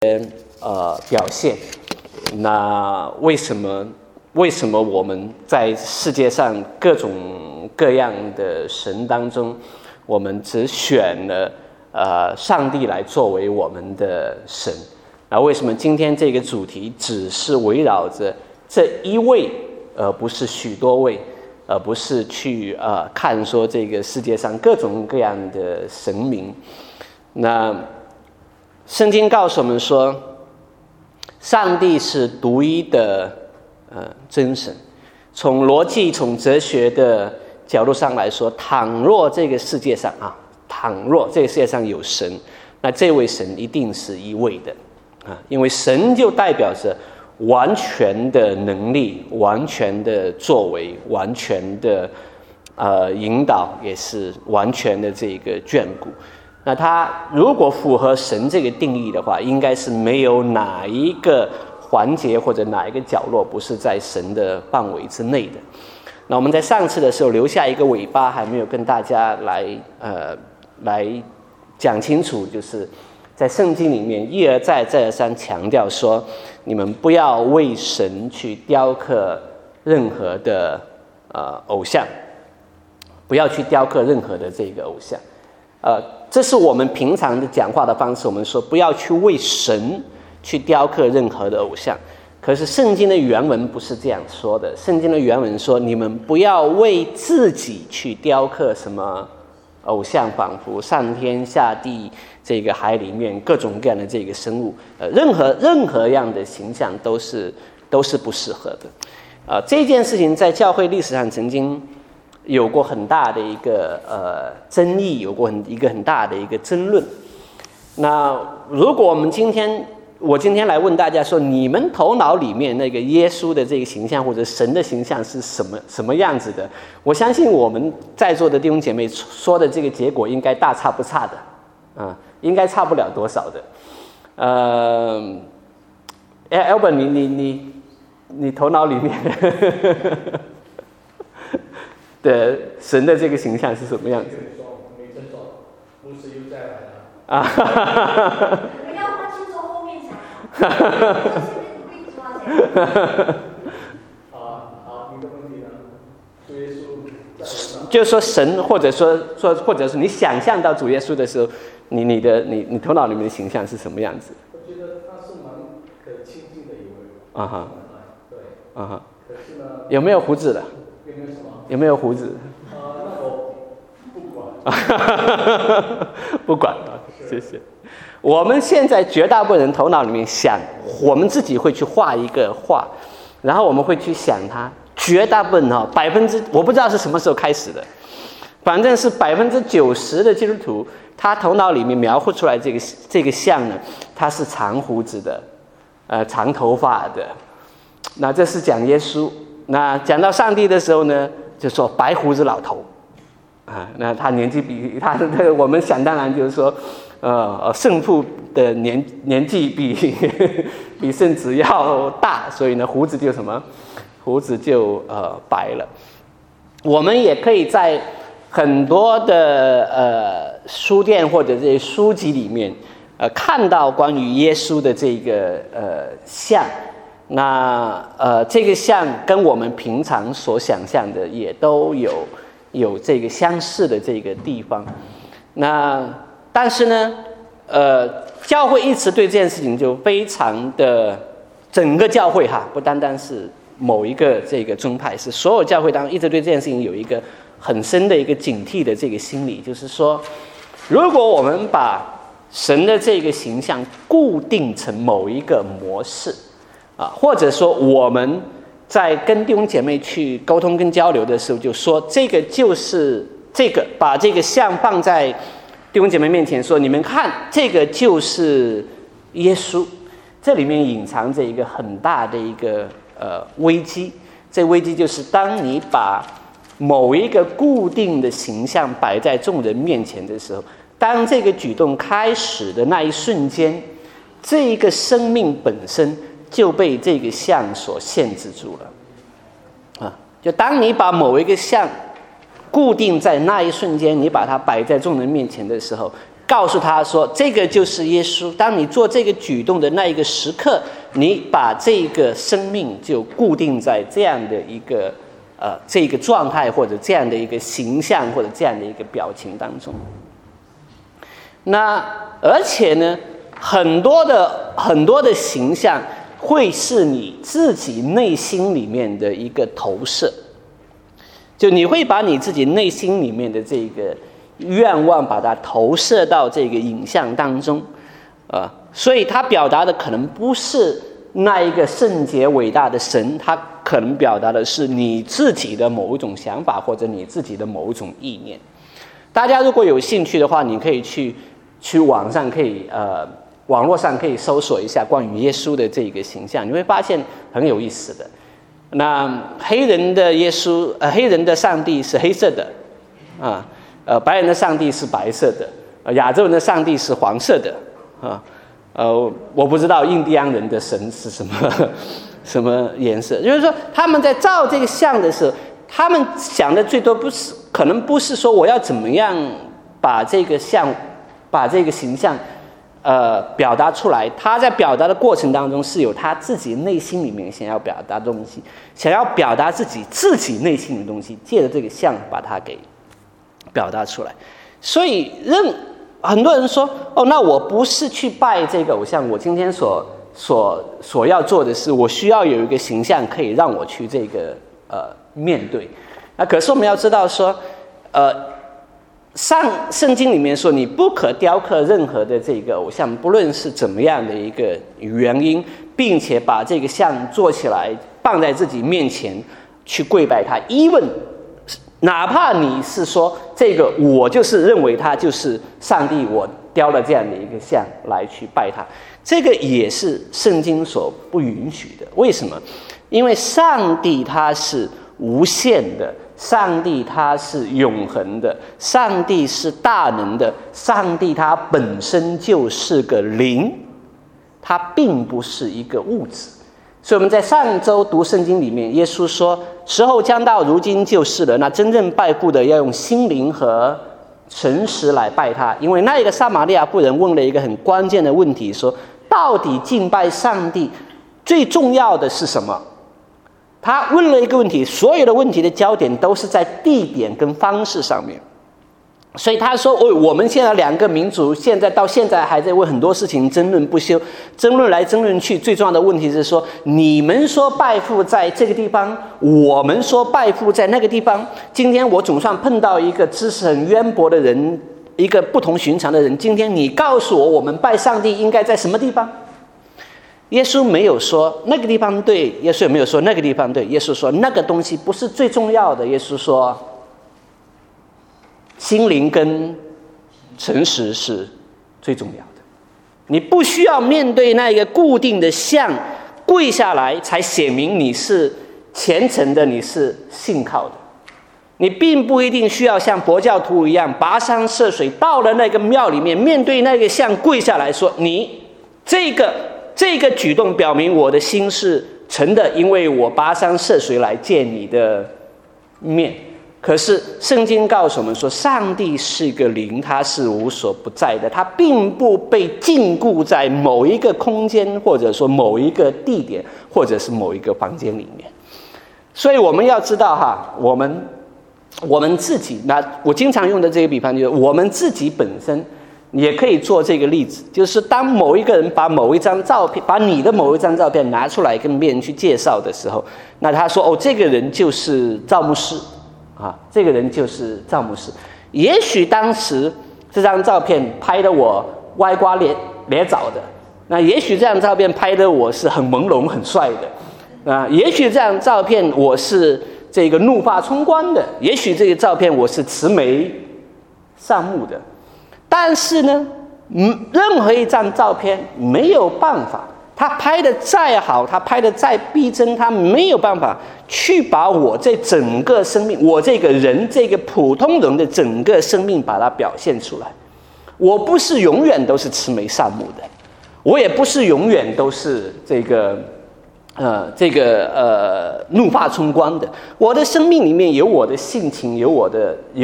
表现。那为什么我们在世界上各种各样的神当中，我们只选了上帝来作为我们的神？那为什么今天这个主题只是围绕着这一位，而不是许多位，而不是去看说这个世界上各种各样的神明？那圣经告诉我们说，上帝是独一的真神。从逻辑、从哲学的角度上来说，倘若这个世界上有神，那这位神一定是一位的因为神就代表着完全的能力、完全的作为、完全的引导，也是完全的这个眷顾。那他如果符合神这个定义的话，应该是没有哪一个环节或者哪一个角落不是在神的范围之内的。那我们在上次的时候留下一个尾巴，还没有跟大家来讲清楚，就是在圣经里面一而再再而三强调说，你们不要为神去雕刻任何的偶像，不要去雕刻任何的这个偶像。这是我们平常的讲话的方式，我们说不要去为神去雕刻任何的偶像。可是圣经的原文不是这样说的，圣经的原文说，你们不要为自己去雕刻什么偶像，仿佛上天下地这个海里面各种各样的这个生物，任何样的形象都是不适合的。这件事情在教会历史上曾经有过很大的一个争议，有过一个很大的一个争论。那如果我今天来问大家说，你们头脑里面那个耶稣的这个形象或者神的形象是什么样子的？我相信我们在座的弟兄姐妹说的这个结果应该大差不差的，应该差不了多少的。Albert， 你头脑里面的神的这个形象是什么样子？ 没症状，牧师又再来了。 不要放轻松后面讲。 好，你的问题呢？主耶稣就是说神，或者是你想象到主耶稣的时候，你头脑里面的形象是什么样子？ 我觉得他是蛮可亲近的一位。对。可是呢？ 有没有胡子的？ 有没有什么？ 有没有胡子？ 那我不管。 不管了，谢谢。我们现在绝大部分人头脑里面想，我们自己会去画一个画，然后我们会去想它。绝大部分我不知道是什么时候开始的，反正是90%的基督徒，他头脑里面描绘出来这个像呢，他是长胡子的，长头发的。那这是讲耶稣。那讲到上帝的时候呢，就说白胡子老头，那他年纪比他的我们想当然就是说，圣父的年纪比圣子要大，所以呢胡子就白了。我们也可以在很多的书店或者这些书籍里面看到关于耶稣的这个像。那这个像跟我们平常所想象的也都有这个相似的这个地方。那但是呢，教会一直对这件事情就非常的，整个教会不单单是某一个这个宗派，是所有教会当中一直对这件事情有一个很深的一个警惕的这个心理，就是说，如果我们把神的这个形象固定成某一个模式。或者说我们在跟弟兄姐妹去沟通跟交流的时候，就说这个就是这个，把这个像放在弟兄姐妹面前说，你们看，这个就是耶稣。这里面隐藏着一个很大的一个危机。这危机就是当你把某一个固定的形象摆在众人面前的时候，当这个举动开始的那一瞬间，这一个生命本身就被这个像所限制住了。就当你把某一个像固定在那一瞬间，你把它摆在众人面前的时候， 告诉他说，这个就是耶稣。当你做这个举动的那一个时刻，你把这个生命就固定在这样的一个这个状态，或者这样的一个形象，或者这样的一个表情当中。那而且呢，很多的形象会是你自己内心里面的一个投射，就你会把你自己内心里面的这个愿望把它投射到这个影像当中，所以它表达的可能不是那一个圣洁伟大的神，它可能表达的是你自己的某一种想法，或者你自己的某一种意念。大家如果有兴趣的话，你可以去网上网络上可以搜索一下关于耶稣的这个形象，你会发现很有意思的。那黑人的耶稣，黑人的上帝是黑色的，白人的上帝是白色的，亚洲人的上帝是黄色的，我不知道印第安人的神是什么颜色。就是说，他们在造这个像的时候，他们想的最多可能不是说我要怎么样把这个像，把这个形象表达出来。他在表达的过程当中是有他自己内心里面想要表达的东西，想要表达自己内心的东西，借着这个像把它给表达出来。所以很多人说，那我不是去拜这个偶像，我今天所要做的是，我需要有一个形象可以让我去这个面对。可是我们要知道说，圣经里面说，你不可雕刻任何的这个偶像，不论是怎么样的一个原因，并且把这个像做起来放在自己面前去跪拜它。even哪怕你是说这个我就是认为他就是上帝，我雕了这样的一个像来去拜他，这个也是圣经所不允许的。为什么？因为上帝他是无限的，上帝他是永恒的，上帝是大能的，上帝他本身就是个灵，他并不是一个物质。所以我们在上周读圣经里面，耶稣说时候将到，如今就是了，那真正拜父的要用心灵和诚实来拜他。因为那一个撒玛利亚妇人问了一个很关键的问题，说到底敬拜上帝最重要的是什么？他问了一个问题，所有的问题的焦点都是在地点跟方式上面。所以他说，我们现在两个民族到现在还在为很多事情争论不休，争论来争论去，最重要的问题是说，你们说拜父在这个地方，我们说拜父在那个地方。今天我总算碰到一个知识很渊博的人，一个不同寻常的人，今天你告诉我们拜上帝应该在什么地方？耶稣没有说那个地方对，耶稣也没有说那个地方对，耶稣说那个东西不是最重要的。耶稣说心灵跟诚实是最重要的，你不需要面对那个固定的像跪下来才显明你是虔诚的，你是信靠的。你并不一定需要像佛教徒一样跋山涉水到了那个庙里面，面对那个像跪下来说，你这个举动表明我的心是诚的，因为我跋山涉水来见你的面。可是圣经告诉我们说，上帝是一个灵，他是无所不在的，他并不被禁锢在某一个空间，或者说某一个地点，或者是某一个房间里面。所以我们要知道我们自己，那我经常用的这个比方就是我们自己本身也可以做这个例子，就是当某一个人把某一张照片，把你的某一张照片拿出来跟别人去介绍的时候，那他说这个人就是赵牧师这个人就是赵牧师。也许当时这张照片拍的我歪瓜裂枣的，那也许这张照片拍的我是很朦胧很帅的，也许这张照片我是这个怒发冲冠的，也许这个照片我是慈眉善目的。但是呢，任何一张照片没有办法，他拍的再好，他拍的再逼真，他没有办法去把我这整个生命，我这个人，这个普通人的整个生命把它表现出来。我不是永远都是慈眉善目的，我也不是永远都是这个怒发冲冠的。我的生命里面有我的性情，有我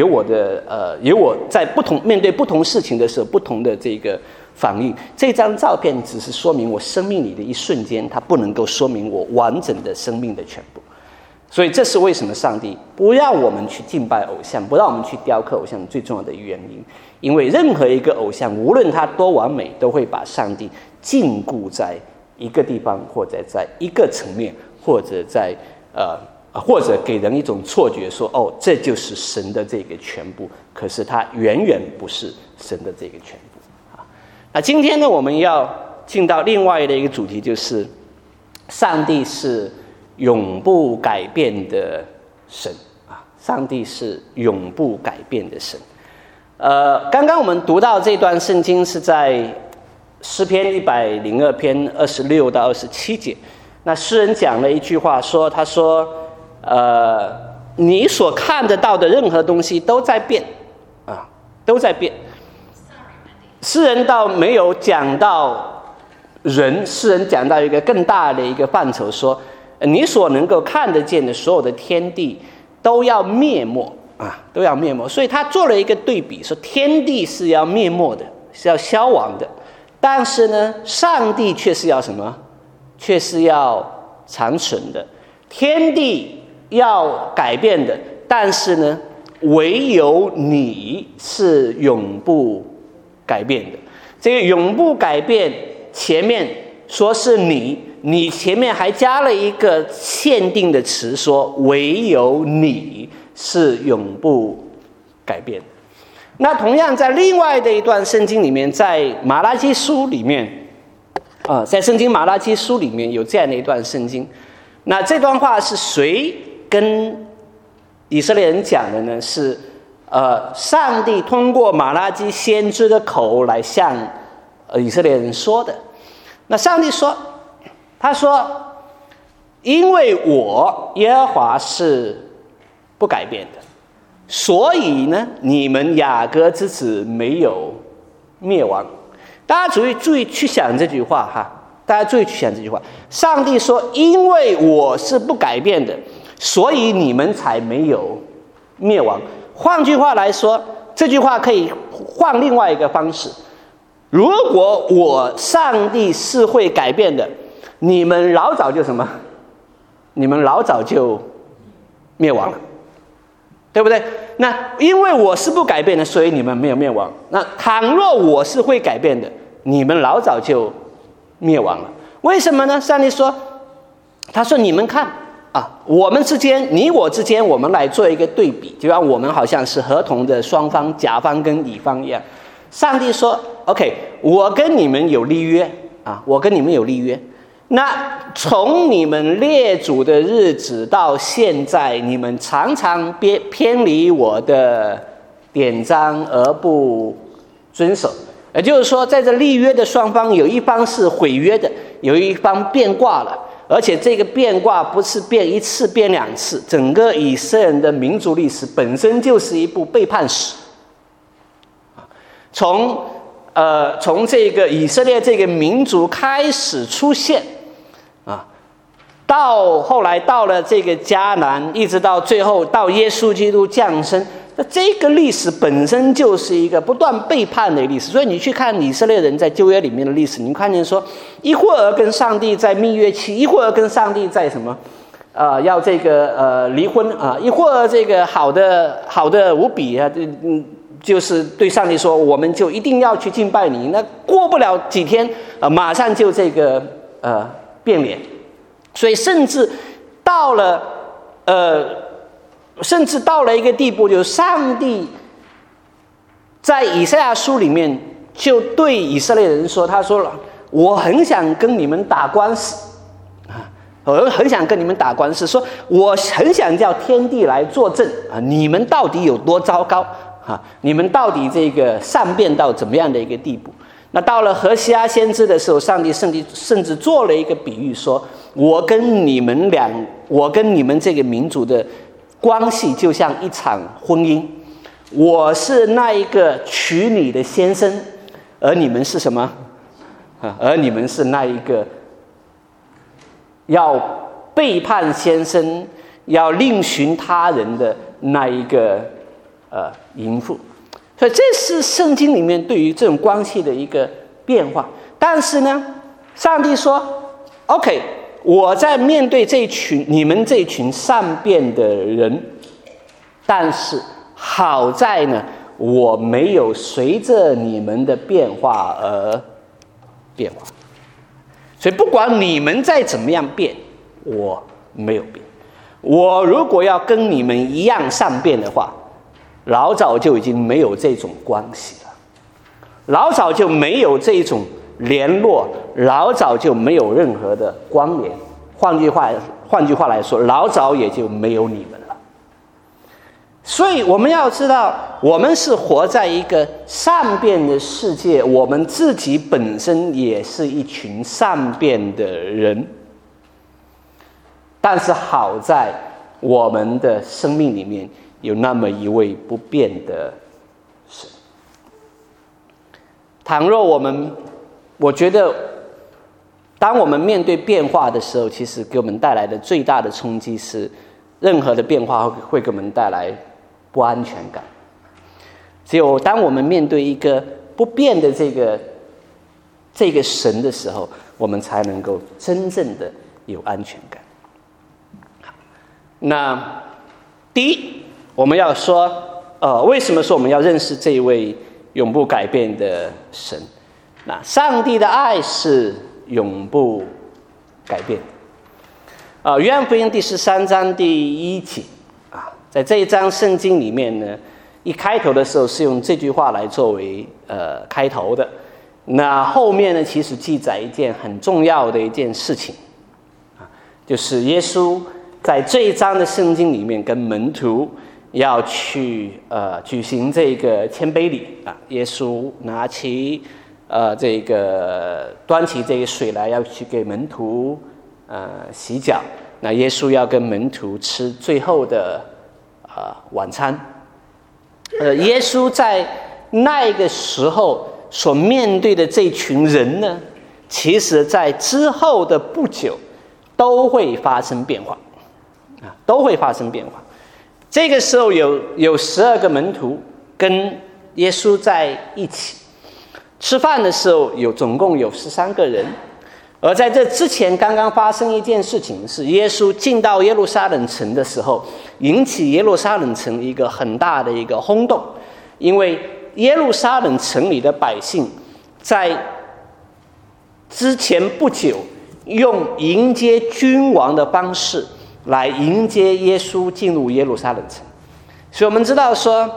在面对不同事情的时候不同的这个反应。这张照片只是说明我生命里的一瞬间，它不能够说明我完整的生命的全部。所以这是为什么上帝不让我们去敬拜偶像，不让我们去雕刻偶像最重要的原因。因为任何一个偶像，无论它多完美，都会把上帝禁锢在一个地方，或者在一个层面，或者给人一种错觉说，哦，这就是神的这个全部。可是它远远不是神的这个全部。那今天呢，我们要进到另外的一个主题，就是上帝是永不改变的神啊！上帝是永不改变的神。刚刚我们读到这段圣经是在诗篇102篇26到27节。那诗人讲了一句话，他说，你所看得到的任何东西都在变啊，都在变。诗人倒没有讲到人，诗人讲到一个更大的一个范畴，说你所能够看得见的所有的天地都要灭没啊，都要灭没。所以他做了一个对比，说天地是要灭没的，是要消亡的，但是呢，上帝却是要什么？却是要长存的。天地要改变的，但是呢，唯有你是永不改变的。这个永不改变前面说是你前面还加了一个限定的词，说唯有你是永不改变的。那同样在另外的一段圣经里面，在马拉基书里面在圣经马拉基书里面有这样的一段圣经。那这段话是谁跟以色列人讲的呢？是上帝通过马拉基先知的口来向以色列人说的。那上帝说，他说，因为我耶和华是不改变的，所以呢，你们雅各之子没有灭亡。大家注意去想这句话哈，大家注意去想这句话。上帝说，因为我是不改变的，所以你们才没有灭亡。换句话来说，这句话可以换另外一个方式。如果上帝是会改变的，你们老早就什么？你们老早就灭亡了，对不对？那因为我是不改变的，所以你们没有灭亡。那倘若我是会改变的，你们老早就灭亡了。为什么呢？上帝说，他说你们看啊，我们之间，你我之间，我们来做一个对比，就让我们好像是合同的双方，甲方跟乙方一样。上帝说 OK， 我跟你们有立约啊，我跟你们有立约。那从你们列祖的日子到现在，你们常常偏离我的典章而不遵守。也就是说，在这立约的双方，有一方是毁约的，有一方变卦了，而且这个变卦不是变一次变两次，整个以色列人的民族历史本身就是一部背叛史。从这个以色列这个民族开始出现啊，到后来到了这个迦南，一直到最后到耶稣基督降生，那这个历史本身就是一个不断背叛的历史。所以你去看以色列人在旧约里面的历史，你看见说，一会儿跟上帝在蜜月期，一会儿跟上帝在什么要这个离婚啊，一会儿这个好的无比啊，就是对上帝说，我们就一定要去敬拜你。那过不了几天马上就这个变脸。所以甚至到了一个地步，就是上帝在以赛亚书里面就对以色列人说，他说了，我很想跟你们打官司啊，我很想跟你们打官司，说我很想叫天地来作证啊，你们到底有多糟糕啊，你们到底这个善变到怎么样的一个地步。那到了何西阿先知的时候，上帝甚至做了一个比喻，说我跟你们这个民族的关系就像一场婚姻，我是那一个娶你的先生，而你们是什么？而你们是那一个要背叛先生，要另寻他人的那一个淫妇。所以这是圣经里面对于这种关系的一个变化。但是呢，上帝说 OK， 我在面对你们这群善变的人，但是好在呢，我没有随着你们的变化而变化。所以不管你们再怎么样变，我没有变。我如果要跟你们一样善变的话，老早就已经没有这种关系了，老早就没有这种联络，老早就没有任何的关联。换句话来说，老早也就没有你们了。所以我们要知道，我们是活在一个善变的世界，我们自己本身也是一群善变的人。但是好在我们的生命里面有那么一位不变的神。倘若我觉得当我们面对变化的时候，其实给我们带来的最大的冲击是，任何的变化会给我们带来不安全感。只有当我们面对一个不变的这个神的时候，我们才能够真正的有安全感。那第一，我们要说，为什么说我们要认识这一位永不改变的神？那上帝的爱是永不改变的。约翰福音第13章第1节在这一章圣经里面呢，一开头的时候是用这句话来作为开头的。那后面呢，其实记载一件很重要的一件事情就是耶稣在这一章的圣经里面跟门徒要去举行这个谦卑礼耶稣拿起端起这个水来，要去给门徒洗脚。那耶稣要跟门徒吃最后的晚餐。耶稣在那个时候所面对的这群人呢，其实在之后的不久都会发生变化都会发生变化。这个时候有12个门徒跟耶稣在一起吃饭的时候，总共有13个人。而在这之前刚刚发生一件事情，是耶稣进到耶路撒冷城的时候，引起耶路撒冷城一个很大的一个轰动。因为耶路撒冷城里的百姓在之前不久用迎接君王的方式来迎接耶稣进入耶路撒冷城。所以我们知道说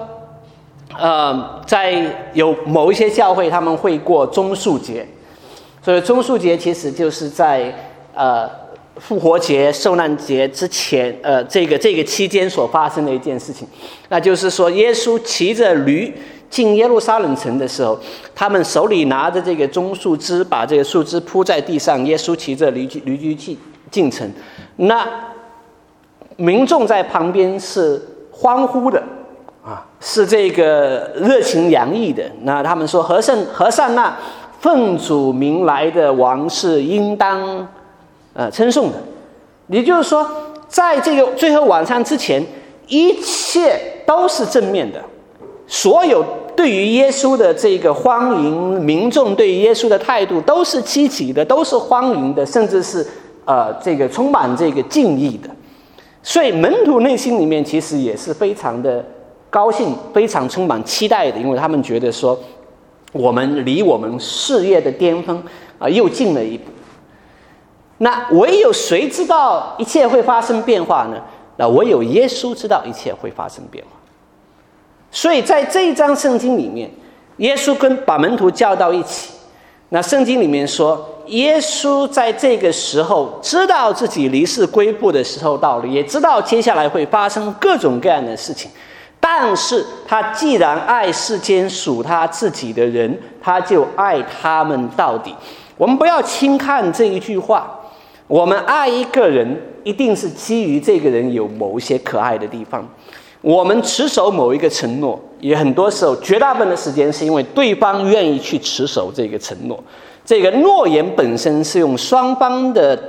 在有某一些教会他们会过棕树节。所以棕树节其实就是在复活节、受难节之前这个期间所发生的一件事情。那就是说，耶稣骑着驴进耶路撒冷城的时候，他们手里拿着这个棕树枝，把这个树枝铺在地上，耶稣骑着驴驹进城。那民众在旁边是欢呼的是这个热情洋溢的。那他们说和善那奉主名来的王是应当称颂的。也就是说，在这个最后晚餐之前，一切都是正面的。所有对于耶稣的这个欢迎，民众对于耶稣的态度都是积极的，都是欢迎的，甚至是这个充满这个敬意的。所以门徒内心里面其实也是非常的高兴，非常充满期待的，因为他们觉得说，我们离我们事业的巅峰又近了一步。那唯有谁知道一切会发生变化呢？那唯有耶稣知道一切会发生变化。所以在这一章圣经里面，耶稣把门徒叫到一起。那圣经里面说，耶稣在这个时候知道自己离世归父的时候到了，也知道接下来会发生各种各样的事情。但是他既然爱世间属他自己的人，他就爱他们到底。我们不要轻看这一句话，我们爱一个人一定是基于这个人有某一些可爱的地方。我们持守某一个承诺，也很多时候绝大部分的时间是因为对方愿意去持守这个承诺。这个诺言本身是用双方的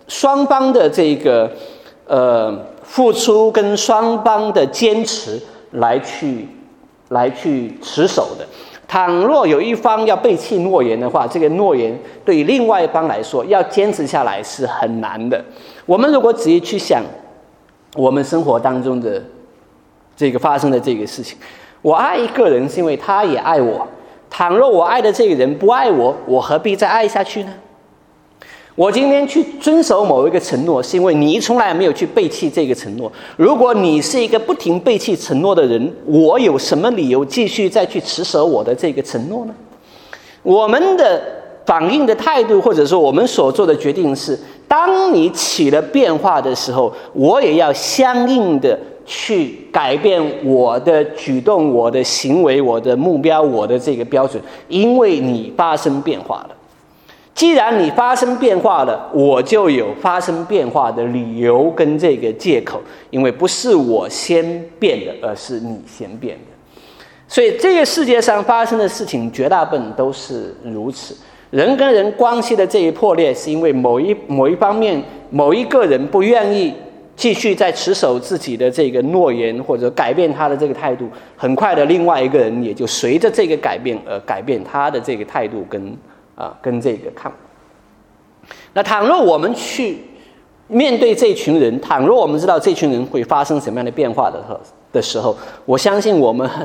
双方的这个付出跟双方的坚持来去持守的。倘若有一方要背弃诺言的话，这个诺言对于另外一方来说要坚持下来是很难的。我们如果仔细去想我们生活当中的这个发生的这个事情，我爱一个人是因为他也爱我，倘若我爱的这个人不爱我，我何必再爱下去呢？我今天去遵守某一个承诺，是因为你从来没有去背弃这个承诺。如果你是一个不停背弃承诺的人，我有什么理由继续再去持守我的这个承诺呢？我们的反应的态度，或者说我们所做的决定是，当你起了变化的时候，我也要相应的去改变我的举动、我的行为、我的目标、我的这个标准，因为你发生变化了。既然你发生变化了，我就有发生变化的理由跟这个借口，因为不是我先变的，而是你先变的。所以这个世界上发生的事情绝大部分都是如此。人跟人关系的这一破裂，是因为某一方面某一个人不愿意继续在持守自己的这个诺言，或者改变他的这个态度，很快的另外一个人也就随着这个改变而改变他的这个态度跟这个看法。那倘若我们去面对这群人，倘若我们知道这群人会发生什么样的变化的时候，我相信我们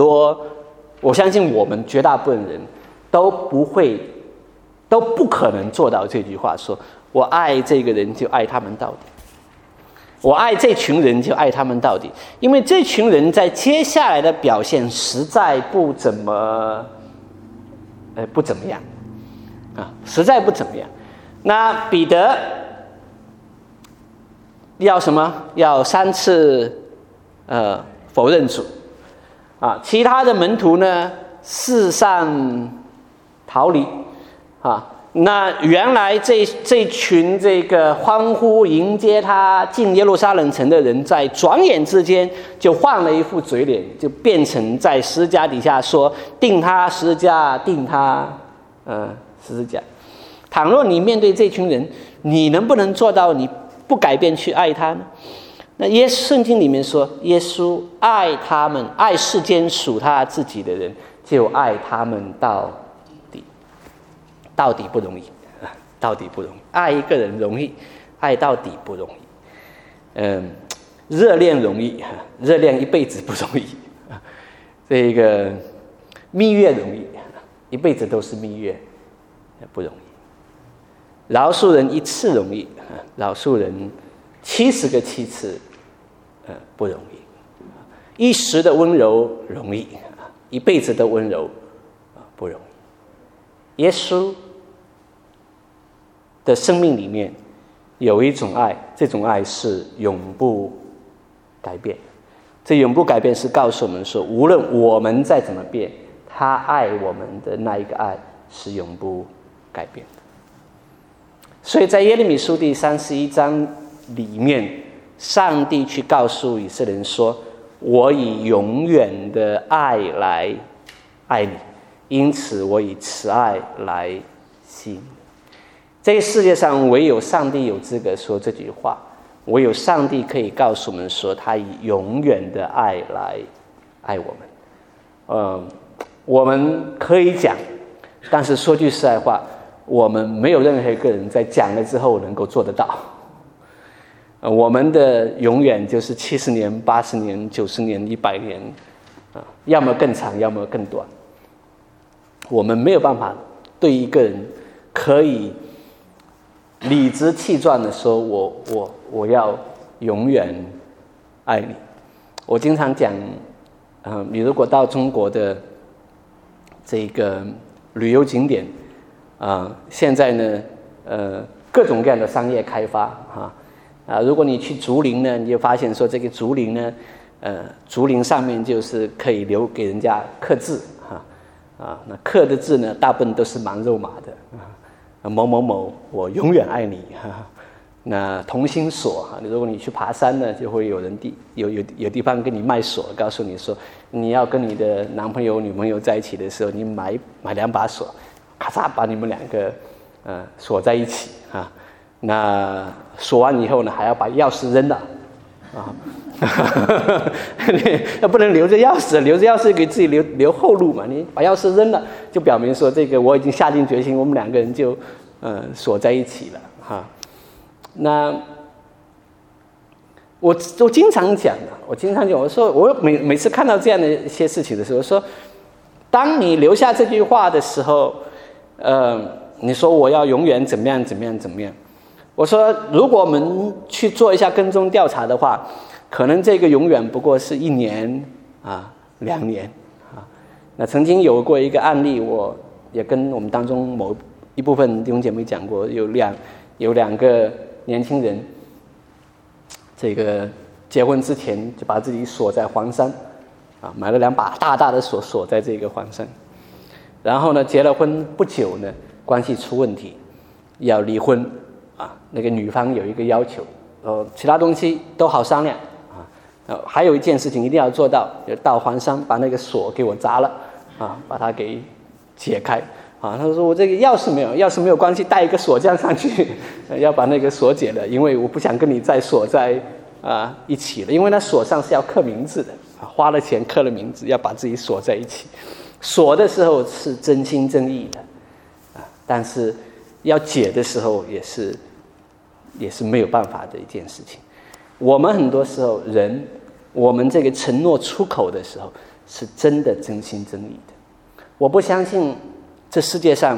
绝大部分人都不可能做到这句话，说我爱这个人就爱他们到底，我爱这群人就爱他们到底，因为这群人在接下来的表现实在不怎么样实在不怎么样。那彼得要什么？要3次否认主其他的门徒呢四散逃离那原来这群这个欢呼迎接他进耶路撒冷城的人，在转眼之间就换了一副嘴脸，就变成在十字架底下说钉他十字架，钉他十字架。倘若你面对这群人，你能不能做到你不改变去爱他呢？那圣经里面说，耶稣爱他们，爱世间属他自己的人，就爱他们到底。到底不容易到底不容易，爱一个人容易，爱到底不容易。热恋容易，热恋一辈子不容易。这个蜜月容易，一辈子都是蜜月不容易。饶恕人一次容易，饶恕人70个7次不容易。一时的温柔容易，一辈子的温柔不容易。耶稣的生命里面有一种爱，这种爱是永不改变。这永不改变是告诉我们说，无论我们再怎么变，他爱我们的那一个爱是永不改变的。所以在耶利米书第31章里面，上帝去告诉以色列人说，我以永远的爱来爱你，因此我以慈爱来吸引你。这个世界上唯有上帝有资格说这句话，唯有上帝可以告诉我们说，他以永远的爱来爱我们。我们可以讲，但是说句实在话，我们没有任何一个人在讲了之后能够做得到。我们的永远就是70年、80年、90年、100年要么更长，要么更短。我们没有办法对一个人可以理直气壮的说，我要永远爱你。我经常讲，你如果到中国的这个旅游景点现在呢各种各样的商业开发如果你去竹林呢，你就发现说这个竹林呢竹林上面就是可以留给人家刻字那刻的字呢大部分都是蛮肉麻的某某某我永远爱你那同心锁如果你去爬山呢，就会有人有地方给你卖锁，告诉你说你要跟你的男朋友女朋友在一起的时候，你买2把锁，咔嚓把你们2个锁在一起那锁完以后呢，还要把钥匙扔了啊。你不能留着钥匙，留着钥匙给自己留后路嘛。你把钥匙扔了，就表明说这个我已经下定决心，我们两个人就锁在一起了哈。那我经常讲的，我说我每次看到这样的一些事情的时候，我说，当你留下这句话的时候，你说我要永远怎么样怎么样怎么样。我说，如果我们去做一下跟踪调查的话，可能这个永远不过是1年啊，2年啊。那曾经有过一个案例，我也跟我们当中某一部分弟兄姐妹讲过，有两个年轻人，这个结婚之前就把自己锁在黄山啊，买了2把大大的锁在这个黄山，然后呢，结了婚不久呢，关系出问题，要离婚啊。那个女方有一个要求，其他东西都好商量啊，还有一件事情一定要做到，就到黄山把那个锁给我砸了啊，把它给解开啊。他说我这个钥匙没有关系，带一个锁匠上去，要把那个锁解了，因为我不想跟你再锁在一起了，因为那锁上是要刻名字的啊，花了钱刻了名字，要把自己锁在一起。锁的时候是真心真意的啊，但是要解的时候也是没有办法的一件事情。我们很多时候我们这个承诺出口的时候是真的真心真意的。我不相信这世界上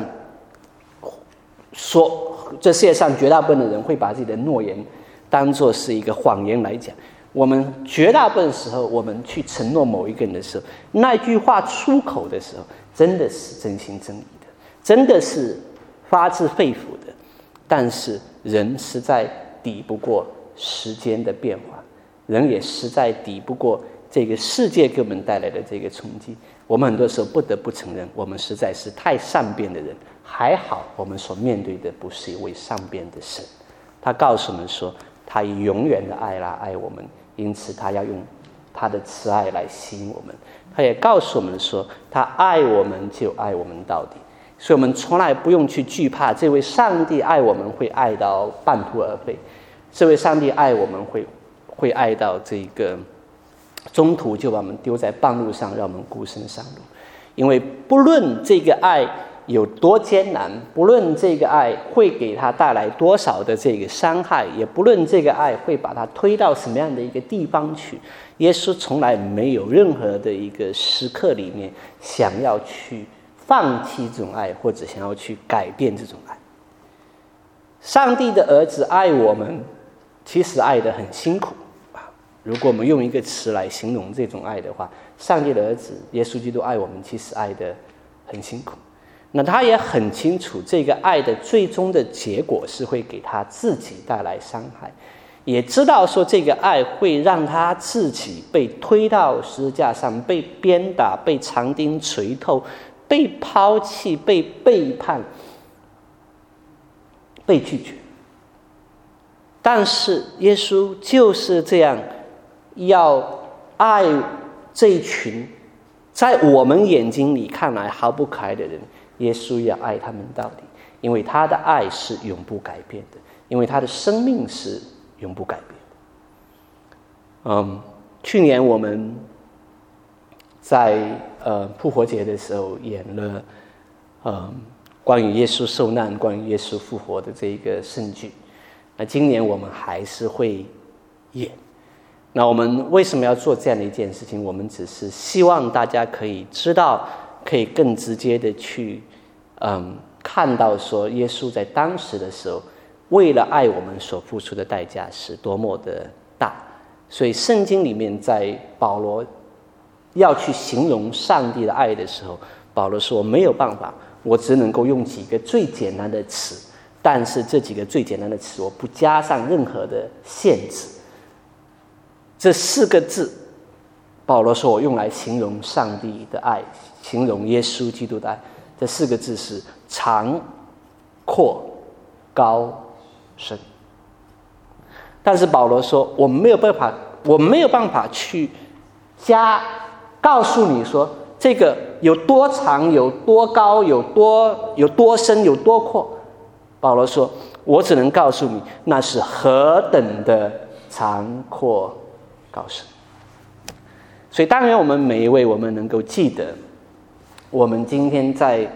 绝大部分的人会把自己的诺言当作是一个谎言来讲。我们绝大部分时候，我们去承诺某一个人的时候，那句话出口的时候，真的是真心真意的，真的是发自肺腑的。但是人实在抵不过时间的变化，人也实在抵不过这个世界给我们带来的这个冲击。我们很多时候不得不承认，我们实在是太善变的人。还好，我们所面对的不是一位善变的神，他告诉我们说，他以永远的爱来爱我们，因此他要用他的慈爱来吸引我们。他也告诉我们说，他爱我们就爱我们到底。所以我们从来不用去惧怕这位上帝爱我们会爱到半途而废，这位上帝爱我们会爱到这个中途就把我们丢在半路上，让我们孤身上路。因为不论这个爱有多艰难，不论这个爱会给他带来多少的这个伤害，也不论这个爱会把他推到什么样的一个地方去，耶稣从来没有任何的一个时刻里面想要去放弃这种爱，或者想要去改变这种爱。上帝的儿子爱我们，其实爱得很辛苦啊。如果我们用一个词来形容这种爱的话，上帝的儿子耶稣基督爱我们，其实爱得很辛苦。那他也很清楚，这个爱的最终的结果是会给他自己带来伤害，也知道说这个爱会让他自己被推到十字架上，被鞭打，被长钉锤透，被抛弃，被背叛，被拒绝。但是耶稣就是这样要爱这一群在我们眼睛里看来毫不可爱的人，耶稣要爱他们到底，因为他的爱是永不改变的，因为他的生命是永不改变的。去年我们在复活节的时候演了关于耶稣受难、关于耶稣复活的这一个圣剧。那今年我们还是会演。那我们为什么要做这样的一件事情？我们只是希望大家可以知道，可以更直接的去看到说耶稣在当时的时候为了爱我们所付出的代价是多么的大。所以圣经里面在保罗要去形容上帝的爱的时候，保罗说没有办法，我只能够用几个最简单的词，但是这几个最简单的词我不加上任何的限制。这4个字保罗说我用来形容上帝的爱，形容耶稣基督的爱，这4个字是长、阔、高、深。但是保罗说我没有办法去告诉你说这个有多长、有多高、有多深、有多阔。保罗说我只能告诉你，那是何等的长阔高深。所以当然我们每一位，我们能够记得，我们今天在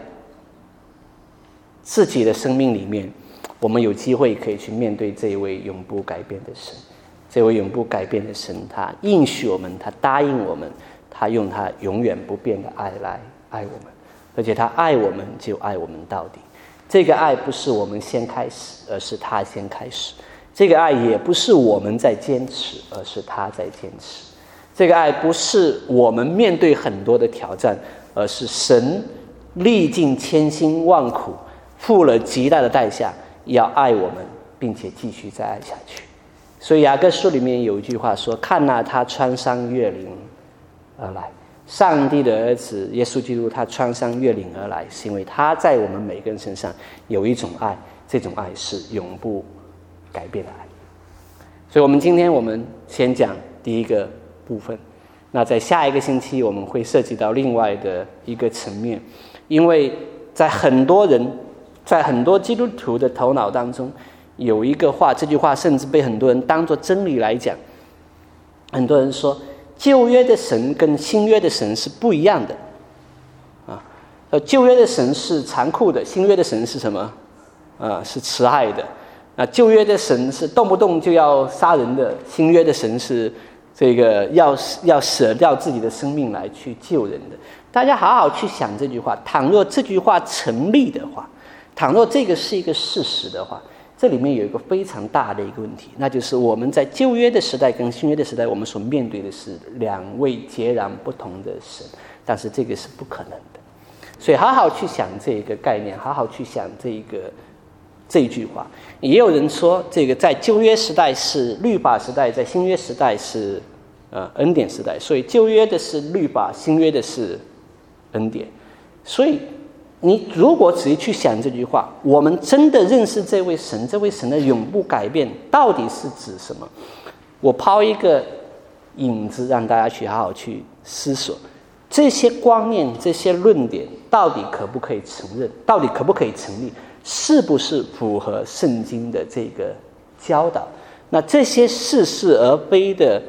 自己的生命里面，我们有机会可以去面对这一位永不改变的神。这位永不改变的神，他应许我们，他答应我们，他用他永远不变的爱来爱我们，而且他爱我们就爱我们到底。这个爱不是我们先开始，而是他先开始。这个爱也不是我们在坚持，而是他在坚持。这个爱不是我们面对很多的挑战，而是神历尽千辛万苦，付了极大的代价，要爱我们，并且继续再爱下去。所以雅各书里面有一句话说：看哪，他穿上越岭而来。上帝的儿子耶稣基督，他穿上越岭而来，是因为他在我们每个人身上有一种爱，这种爱是永不改变的爱。所以我们今天先讲第一个部分，那在下一个星期我们会涉及到另外的一个层面。因为在很多基督徒的头脑当中有一个话，这句话甚至被很多人当作真理来讲。很多人说旧约的神跟新约的神是不一样的旧约的神是残酷的，新约的神是什么？是慈爱的。那旧约的神是动不动就要杀人的，新约的神是这个要舍掉自己的生命来去救人的。大家好好去想这句话，倘若这句话成立的话，倘若这个是一个事实的话，这里面有一个非常大的一个问题，那就是我们在旧约的时代跟新约的时代，我们所面对的是两位截然不同的神，但是这个是不可能的。所以好好去想这个概念，好好去想这一句话。也有人说，这个在旧约时代是律法时代，在新约时代是恩典时代，所以旧约的是律法，新约的是恩典。所以你如果仔细去想这句话，我们真的认识这位神，这位神的永不改变到底是指什么？我抛一个引子让大家去好好去思索，这些观念，这些论点到底可不可以承认，到底可不可以成立，是不是符合圣经的这个教导？那这些似是而非的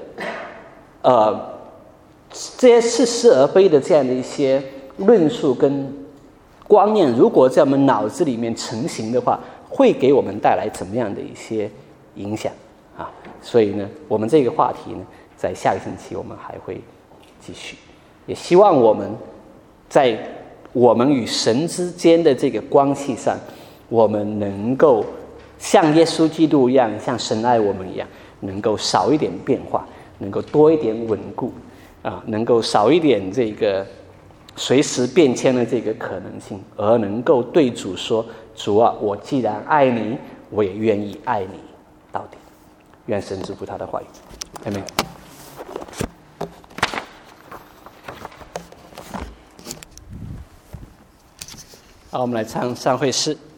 这样的一些论述跟观念，如果在我们脑子里面成型的话，会给我们带来怎么样的一些影响所以呢，我们这个话题呢，在下个星期我们还会继续。也希望我们在我们与神之间的这个关系上，我们能够像耶稣基督一样，像神爱我们一样，能够少一点变化，能够多一点稳固能够少一点这个随时变迁的这个可能性，而能够对主说：主啊，我既然爱你，我也愿意爱你到底。愿神祝福他的话语。阿们。好，我们来唱上会诗。